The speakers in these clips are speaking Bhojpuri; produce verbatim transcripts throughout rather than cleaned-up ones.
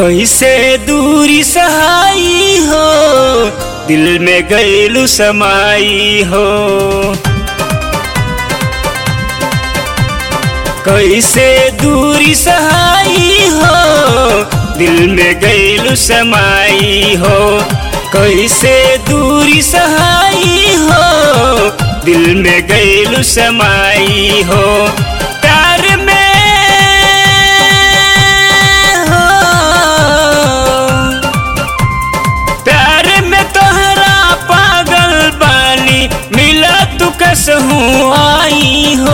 कैसे दूरी सहाई हो, दिल में गइलू समाई हो। कैसे दूरी सहाई हो, दिल में गइलू समाई हो। कैसे दूरी सहाई हो, दिल में गइलू समाई हो। प्यार में हो, प्यार में तोहरा पागल बानी, मिला तू कसहूँ आई हो।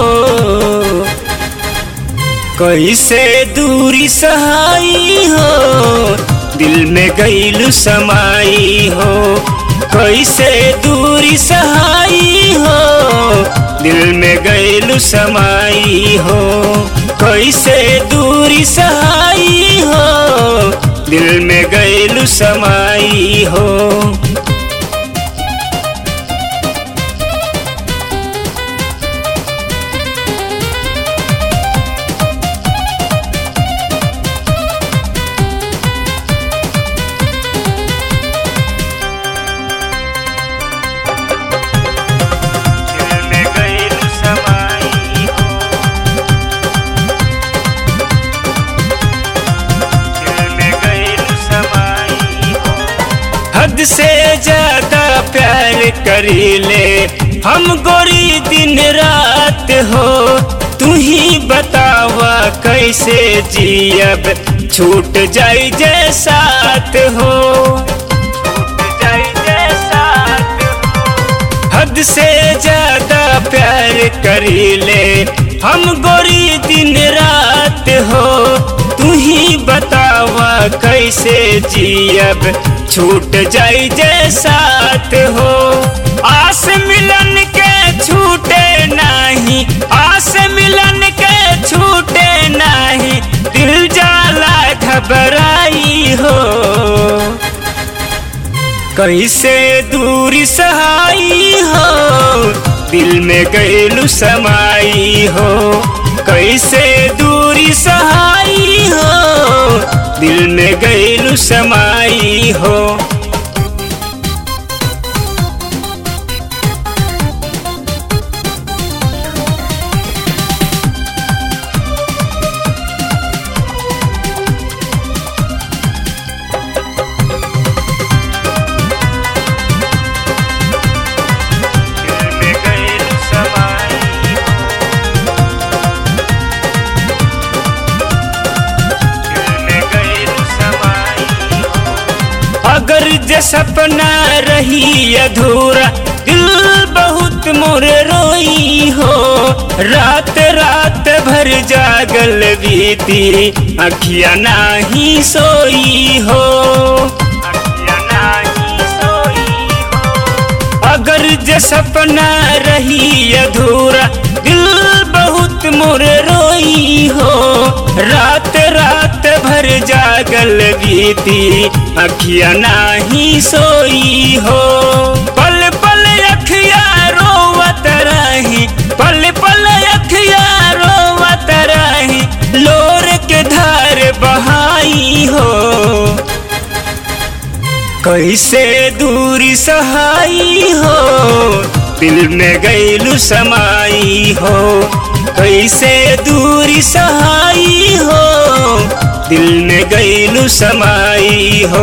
कैसे दूरी सहाई हो, दिल में गइलू समाई हो। कैसे दूरी सहाई हो, दिल में गइलू समाई हो। कैसे दूरी सहाई हो, दिल में गइलू समाई हो। हद से ज्यादा प्यार करीले हम गोरी दिन रात हो। तू ही बतावा कैसे जियब, छूट जाई जे साथ हो। छूट जाई जे साथ हो। हद से ज्यादा प्यार करीले हम गोरी दिन रात हो। तू ही बतावा कैसे जियब, छूट जाई जे साथ हो। आस मिलन के छूटे नहीं, आस मिलन के छूटे नहीं, दिल जाला घबराई हो। कैसे दूरी सहाई हो, दिल में गइलू समाई हो। कैसे दूरी सहाई हो, दिल में गइलू समाई हो। अगर जे सपना रही अधूरा, दिल बहुत मोरे रोई हो। रात रात भर जागल बीती, अखियाँ नाही सोई हो। अखियाँ नाही सोई हो। अगर जे सपना रही अधूरा, दिल बहुत मोरे रोई हो। रात रात भर जागल बीती, अखियाँ नाही सोई हो। पल पल अखियाँ रोवत रही, पल पल अखियाँ रोवत रही, लोर के धार बहाई हो। कैसे दूरी सहाई हो, दिल में गइलू समाई हो। कैसे दूरी सहाई हो, दिल में गइलू समाई हो।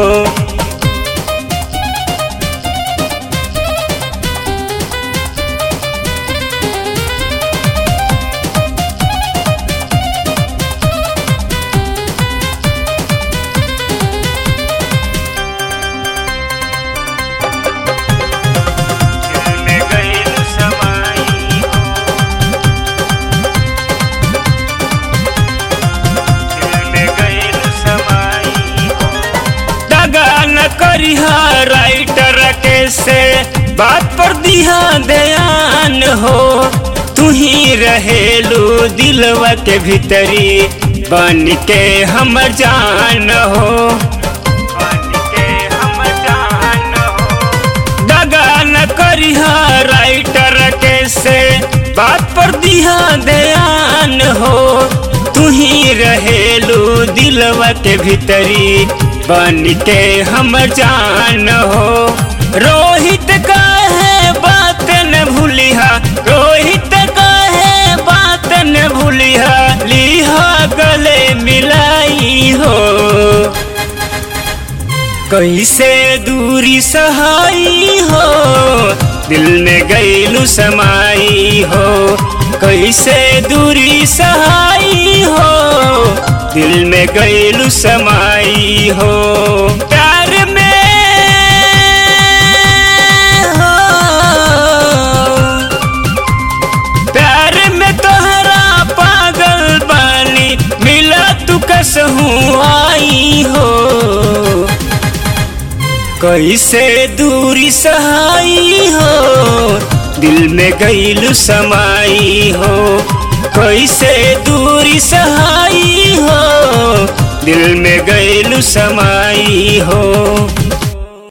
करिहा राइटर कैसे बात पर दिहा ध्यान हो। तू ही रहेलू दिलवा के भीतरी, बन के हमर जान हो। बन के हमर जान हो। दगा न करिहा राइटर कैसे बात पर दिहा ध्यान हो। तू ही रहेलू दिलवा के भीतरी बन के हम जान हो। रोहित काहे बात न भूलिहा, रोहित काहे बात न भूलिहा, लिहा गले मिलाई हो। कैसे दूरी सहाई हो, दिल में गईलू समाई हो। कैसे दूरी सहाई हो, दिल में गईलू समाई हो। प्यार में हो, प्यार में तोहरा पागल बानी, मिला तू कसहूँ आई हो। कैसे दूरी सहाई हो, दिल में गईलू समाई हो। कैसे दूरी सहाई हो, दिल में गईलू समाई हो।